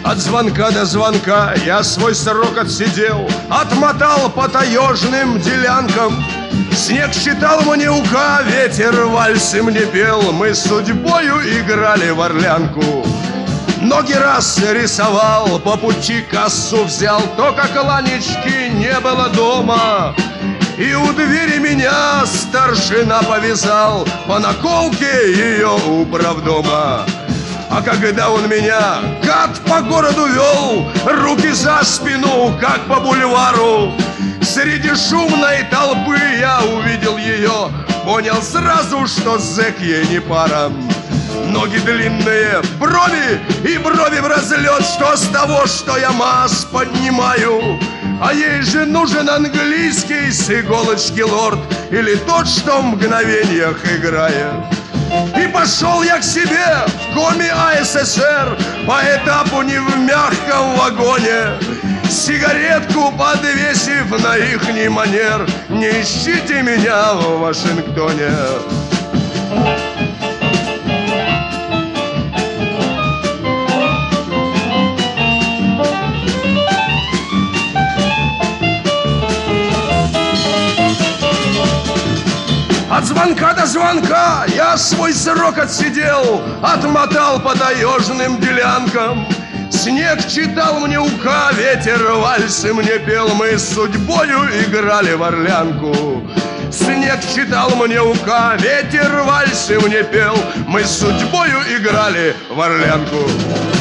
От звонка до звонка я свой срок отсидел, отмотал по таежным делянкам. Снег считал мне ука, ветер вальсы мне пел. Мы с судьбою играли в орлянку. Ноги раз рисовал, по пути кассу взял, только кланечки не было дома. И у двери меня старшина повязал, по наколке ее управдома. А когда он меня, гад, по городу вел, руки за спину, как по бульвару, среди шумной толпы я увидел ее, понял сразу, что зэк ей не пара. Ноги длинные, брови и брови в разлет. Что с того, что я масс поднимаю? А ей же нужен английский с иголочки лорд, или тот, что в мгновениях играет. И пошел я к себе в коме АССР, по этапу не в мягком вагоне, сигаретку подвесив на ихний манер. Не ищите меня в Вашингтоне. От звонка до звонка я свой срок отсидел, отмотал по таежным делянкам. Снег читал мне ука, ветер вальсы мне пел. Мы с судьбою играли в орлянку. Снег читал мне ука, ветер вальсы мне пел. Мы с судьбою играли в орлянку.